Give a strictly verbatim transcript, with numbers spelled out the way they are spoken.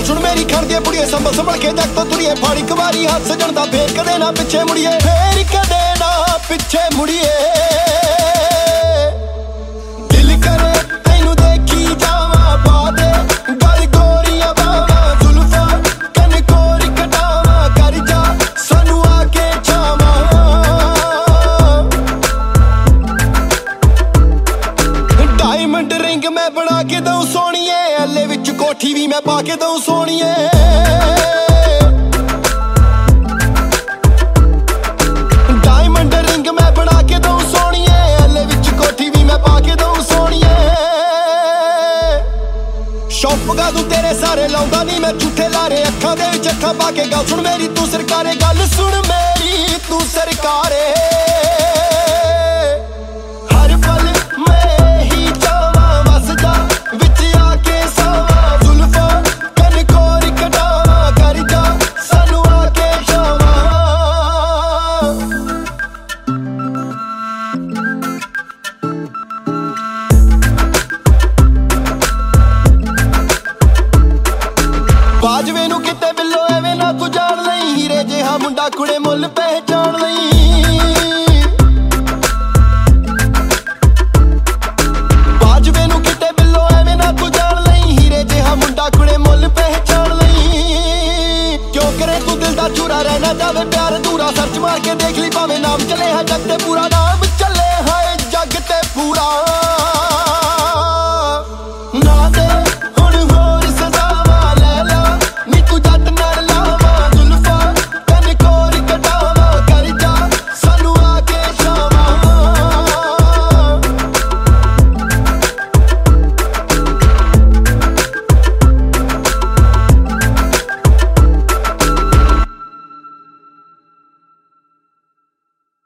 सुन मेरी खड़ दे बुढ़िए संभल संभल के जग तो तुरिए फाड़ी कवारी हाथ सजन दा फेर कदे ना पिछे मुड़िए फेर कदे ना पिछे मुड़िए दिल करे तैनू देखी जावा पा दे गल गोरियां बावा जुल्फा कन कोरी कटावा कर जा सानू आके छावा डायमंड रिंग मैं बना के दूं सोनिए एले विच कोठी भी मैं पा के दूं सोनिए डायमंड रिंग मैं बना के दूं सोनिए एले विच कोठी भी मैं पा के दूं सोनिए शौक पगा दूं तेरे सारे लाउंदा नहीं मैं झूठे लारे अखां दे विच अखां पा के गल सुन मेरी तू सरकारे गल सुन मेरी तू सरकारे हर पल मैं ही जावा वस जा विच आके सावा जुल्फा कन कोरी कटावा कर जा सानू आके छावा बाजवे नू किते बिल्लो एवें ना तू जान लई हीरे जिहा मुंडा कुड़े मुल पहचान लई बाजवे नू किते बिल्लो एवें ना तू जान लई हीरे जिहा मुंडा कुड़े मुल पहचान लई क्यों करे तू दिल दा चूरा रहना जावे प्यार अधूरा सर्च मार के देख ली भावें नाम चले है जग ते पूरा नाम